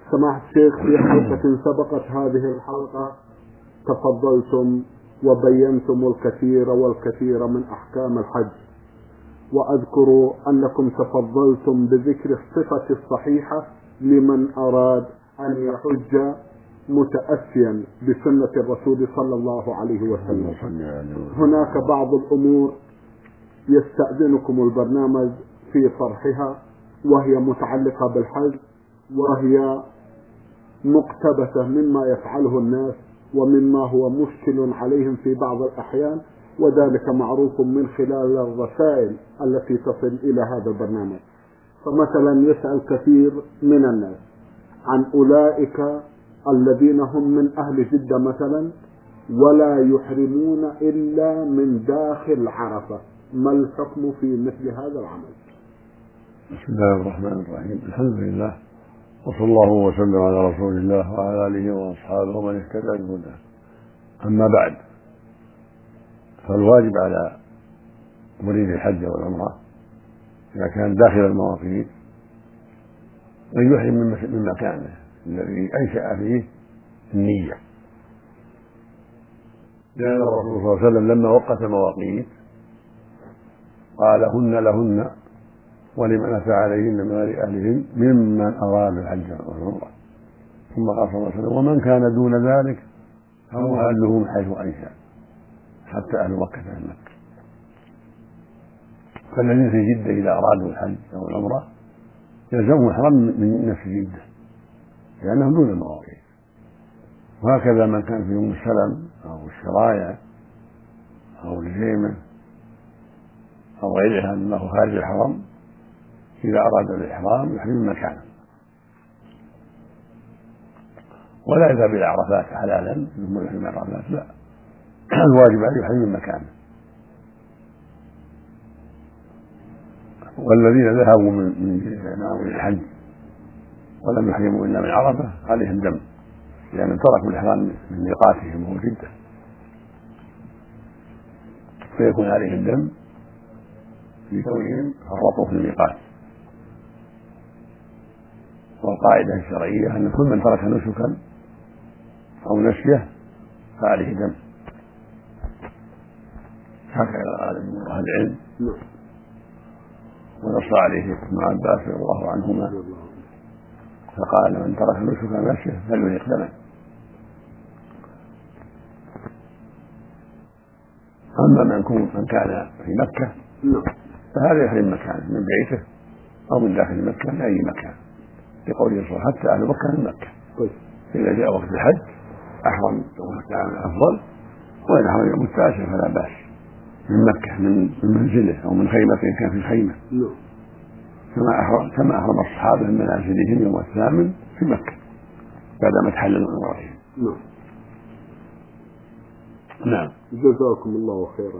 سماحة الشيخ، في حلقة سبقت هذه الحلقة تفضلتم وبينتم الكثير والكثير من أحكام الحج، وأذكر أنكم تفضلتم بذكر الصفة الصحيحة لمن أراد أن يحج متأسيا بسنة الرسول صلى الله عليه وسلم. هناك بعض الأمور يستأذنكم البرنامج في طرحها، وهي متعلقة بالحج، وهي مقتبسة مما يفعله الناس ومما هو مشكل عليهم في بعض الأحيان، وذلك معروف من خلال الرسائل التي تصل إلى هذا البرنامج. فمثلا يسأل كثير من الناس عن أولئك الذين هم من أهل جدة مثلا ولا يحرمون إلا من داخل عرفة، ما الحكم في مثل هذا العمل؟ بسم الله الرحمن الرحيم، الحمد لله، وصلى الله وسلم على رسول الله وعلى آله وأصحابه ومن اهتدى بهداه. أما بعد، فالواجب على مريد الحج والعمرة إذا كان داخل المواقيت أن يحرم من مكانه الذي أنشأ فيه النية، لأن الرسول صلى الله عليه وسلم لما وقت المواقيت قال هن لهن ولمن أتى عليهن من غير أهلهن ممن أراد الحج والعمرة، ثم قال صلى الله عليه وسلم ومن كان دون ذلك فمحله من حيث أنشأ حتى أهل مكة من مكة. فالذين في جدة إذا أرادوا الحج أو العمرة يلزمهم الحرم من نفس جدة لأنهم دون المواقيت، وهكذا من كان في أم السلم أو الشرايع أو الجيمة أو غيرها مما هو خارج الحرم إذا أراد الإحرام يحرم مكانه، ولا يذهب إلى عرفات حلالا ثم يحرم عرفات، لا، الواجب عليه يحرم مكانه. والذين ذهبوا من الحج ولم يحرموا إلا من عرفة عليهم دم، لأن تركوا الإحرام من ميقاتهم وهو جدة، فيكون عليهم دم لكونهم فرطوا في الميقات. والقاعدة الشرعية أن كل من ترك نسكا أو نسيه فعليه دم، هكذا قال أهل العلم، ونص عليه ابن عباس رضي الله عنهما فقال من ترك نسكا أو نسيه فليحرق دما. أما من كان في مكة فهذا يحرم مكانه من بيته أو من داخل مكة من أي مكان، لقوله صلى الله عليه وسلم حتى أهل مكة من مكة. إذا جاء وقت الحج أحرم يوم التاسع أفضل، وإن أحرم يوم التاسع فلا بأس من مكة من منزله أو من خيمة كان في خيمة، كما أحرم الصحابة من منازلهم يوم الثامن في مكة بعدما تحللوا من عمرتهم. نعم، جزاكم الله خيرا.